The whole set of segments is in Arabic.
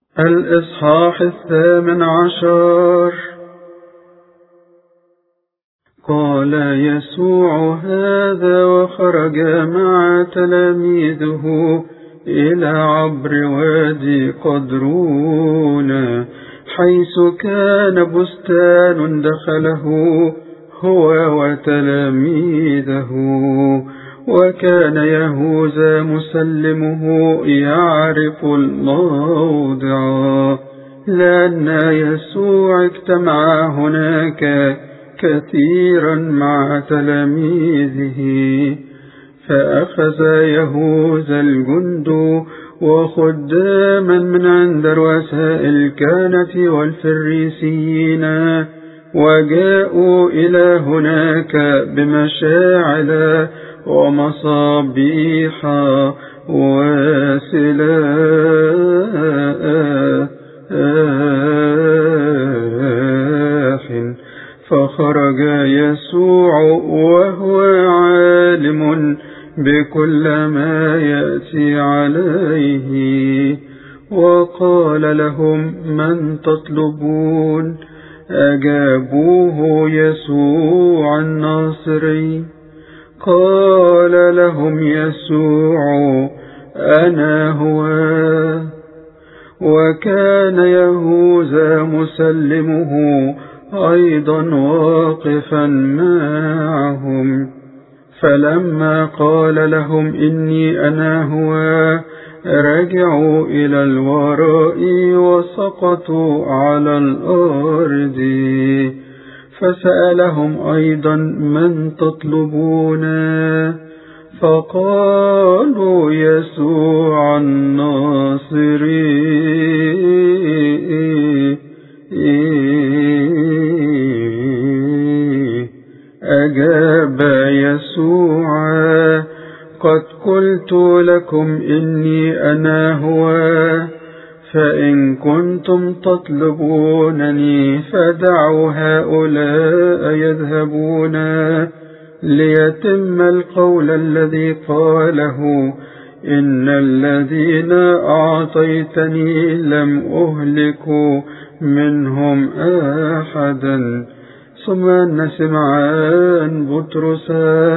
الإصحاح 18. قال يسوع هذا وخرج مع تلاميذه إلى عبر وادي قدرون، حيث كان بستان دخله هو وتلاميذه. وكان يهوذا مسلمه يعرف الموضع، لأن يسوع اجتمع هناك كثيرا مع تلاميذه. فأخذ يهوذا الجند وخداما من عند رؤساء الكهنة والفريسيين، وجاءوا إلى هناك بمشاعل ومصابيح وسلاح. فخرج يسوع وهو عالم بكل ما يأتي عليه، وقال لهم: من تطلبون؟ أجابوه: يسوع الناصري. قال لهم يسوع: أنا هو. وكان يهوذا مسلمه أيضا واقفا معهم. فلما قال لهم: إني أنا هو، رجعوا إلى الوراء وسقطوا على الأرض. فسألهم أيضا: من تطلبون؟ فقالوا: يسوع الناصري. أجاب يسوع: قد قلت لكم إني أنا هو. فإن كنتم تطلبونني فدعوا هؤلاء يذهبون، ليتم القول الذي قاله: إن الذين أعطيتني لم أهلك منهم أحدا. ثم أن سمعان بطرس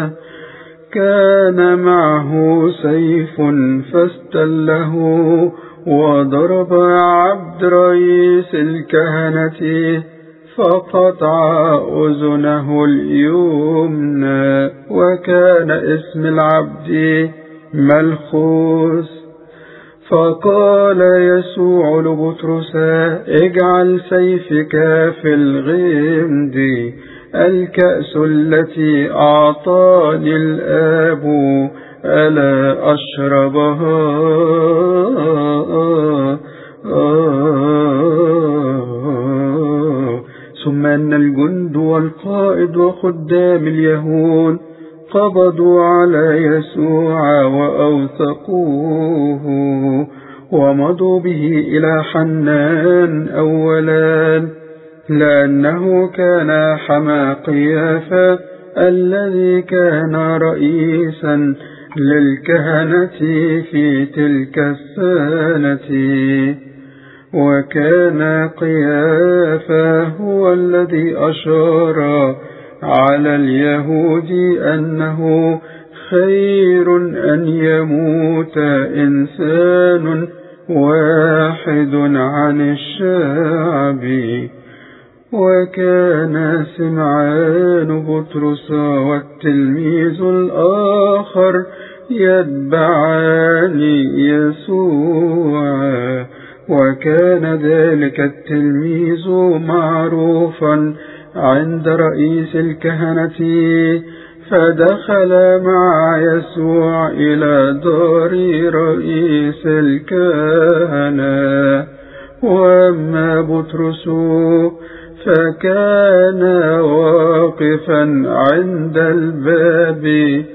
كان معه سيف، فاستله وضرب عبد رئيس الكهنة، فقطع أذنه اليمنى. وكان اسم العبد ملخوس. فقال يسوع لبطرس: اجعل سيفك في الغمد. الكأس التي أعطاني الآب ألا أشربها؟ ثم أن الجند والقائد وخدام اليهود قبضوا على يسوع وأوثقوه، ومضوا به إلى حنان أولا، لأنه كان حمى قيافة الذي كان رئيسا للكهنة في تلك السنة. وكان قيافة هو الذي أشار على اليهود أنه خير أن يموت إنسان واحد عن الشعب. وكان سمعان بطرس والتلميذ الآخر يتبعان يسوع. وكان ذلك التلميذ معروفا عند رئيس الكهنة، فدخل مع يسوع إلى دار رئيس الكهنة. وأما بطرس فكان واقفا عند الباب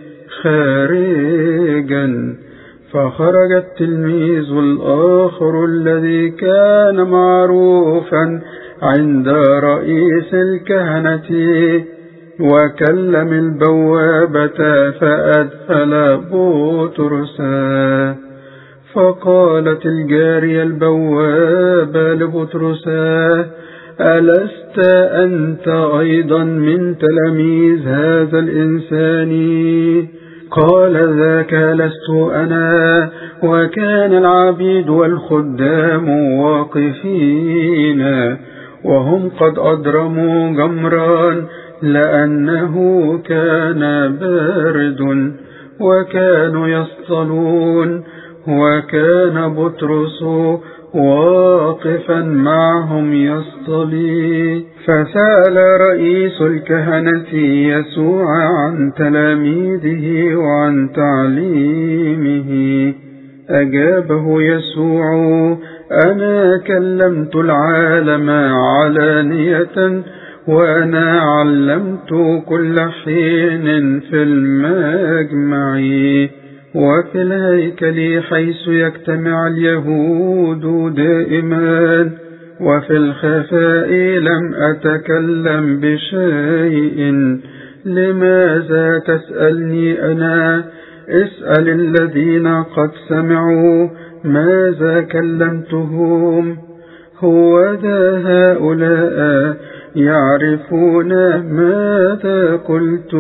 خارجا. فخرج التلميذ الآخر الذي كان معروفا عند رئيس الكهنة، وكلم البوابة فأدخل بطرس. فقالت الجارية البوابة لبطرس: ألست أنت أيضا من تلاميذ هذا الإنسان؟ قال: ذاك لست أنا. وكان العبيد والخدام واقفين وهم قد أضرموا جمرا لأنه كان بارد، وكانوا يصطلون، وكان بطرس واقفا معهم يصطلي. فسأل رئيس الكهنة يسوع عن تلاميذه وعن تعليمه. أجابه يسوع: أنا كلمت العالم علانية، وأنا علمت كل حين في المجمع وفي الهيكل حيث يجتمع اليهود دائما، وفي الخفاء لم أتكلم بشيء. لماذا تسألني أنا؟ اسأل الذين قد سمعوا ماذا كلمتهم. هوذا هؤلاء يعرفون ماذا قلت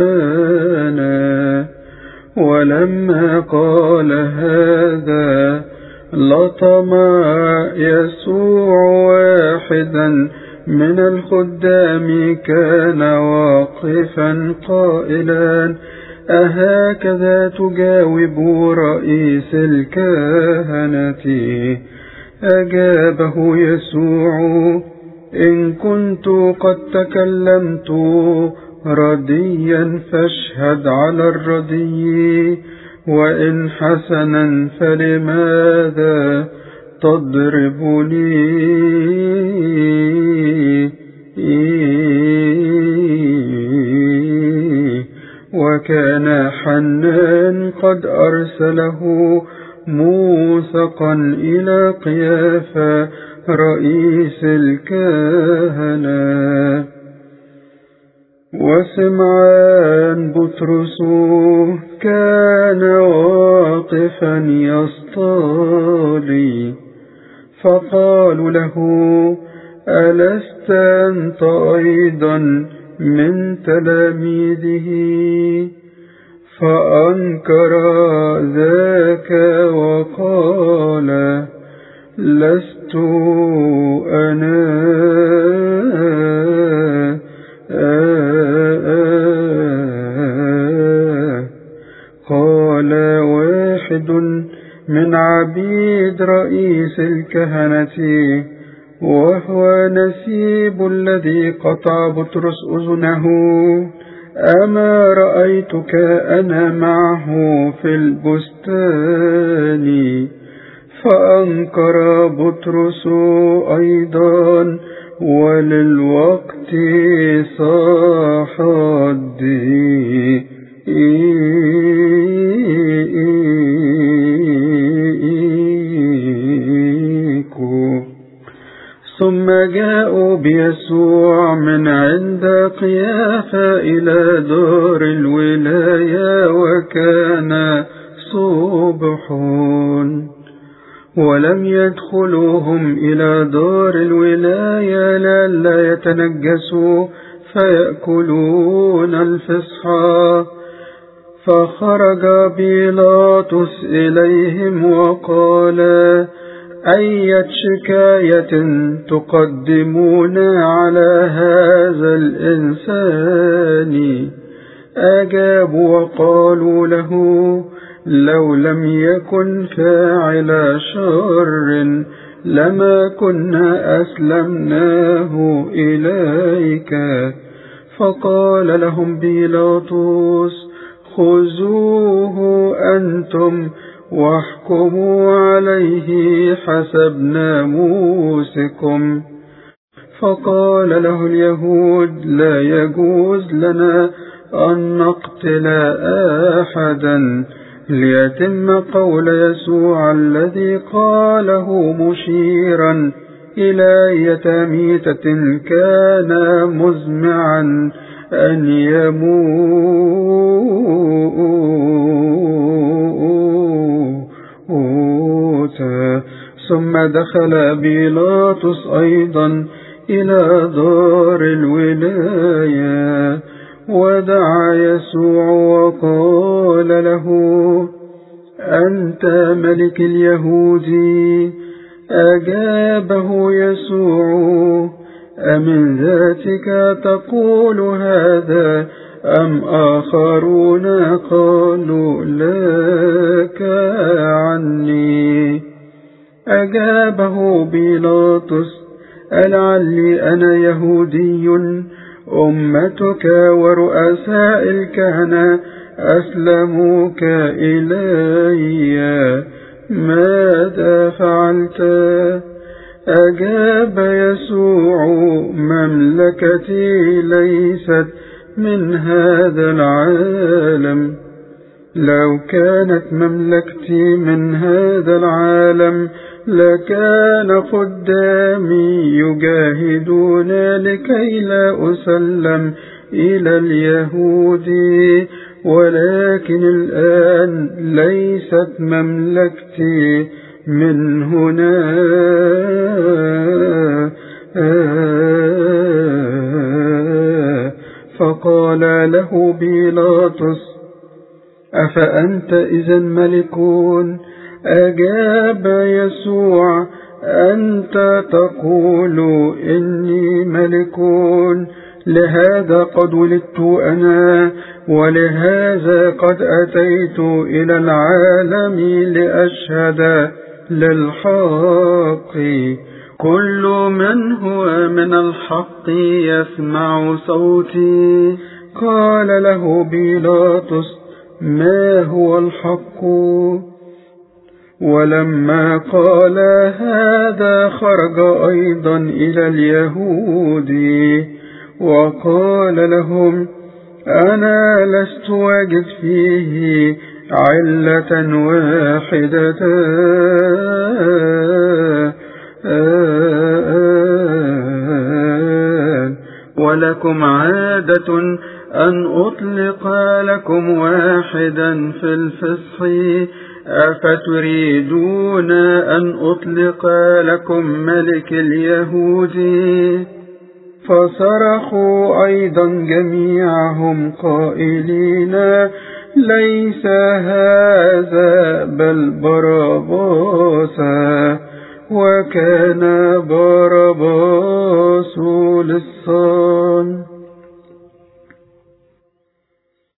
أنا. ولما قال هذا لطم يسوع واحدا من الخدام كان واقفا قائلا: أهكذا تجاوب رئيس الكهنة؟ أجابه يسوع: إن كنت قد تكلمت رديا فاشهد على الردي، وإن حسنا فلماذا تضربني؟ وكان حنان قد أرسله موثقا إلى قيافة رئيس الكهنة. وسمعان بطرس كان واقفا يصطلي، فقالوا له: ألست أنت أيضا من تلاميذه؟ فأنكر ذاك وقال: لست أنا. قال واحد من عبيد رئيس الكهنة وهو نسيب الذي قطع بطرس أذنه: أما رأيتك أنا معه في البستان؟ فأنكر بطرس أيضا، وللوقت صاح الضيق. ثم جاءوا بيسوع من عند قيافة إلى دار الولاية، وكان صبح، ولم يدخلوهم إلى دار الولاية لئلا يتنجسوا فيأكلون الفصحى. فخرج بيلاطس إليهم وقال: أية شكاية تقدمون على هذا الإنسان؟ أجابوا وقالوا له: لو لم يكن فاعل شر لما كنا أسلمناه إليك. فقال لهم بيلاطس: خذوه أنتم واحكموا عليه حسب ناموسكم. فقال له اليهود: لا يجوز لنا أن نقتل أحدا، ليتم قول يسوع الذي قاله مشيرا إلى يتاميتة كان مزمعا أن يموت. موتى. ثم دخل بيلاطس أيضا إلى دار الولاية ودعا يسوع وقال له: أنت ملك اليهودي؟ أجابه يسوع: أمن ذاتك تقول هذا أم آخرون قالوا لك عني؟ أجابه بيلاطس: ألعلي أنا يهودي؟ أمتك ورؤساء الكهنة أسلموك إلي، ماذا فعلت؟ أجاب يسوع: مملكتي ليست من هذا العالم. لو كانت مملكتي من هذا العالم لكان قدامي يجاهدون لكي لا أسلم إلى اليهود، ولكن الآن ليست مملكتي من هنا. فقال له بيلاطس: أفأنت إذن ملك؟ أجاب يسوع: أنت تقول إني ملك. لهذا قد ولدت أنا، ولهذا قد أتيت إلى العالم لأشهد للحق. كل من هو من الحق يسمع صوتي. قال له بيلاطس: ما هو الحق؟ ولما قال هذا خرج أيضا إلى اليهود وقال لهم: أنا لست واجد فيه علة واحدة، ولكم عادة أن أطلق لكم واحدا في الفصح، أفتريدون أن أطلق لكم ملك اليهود؟ فصرخوا أيضا جميعهم قائلين: ليس هذا بل باراباس. وكان باراباس لصان.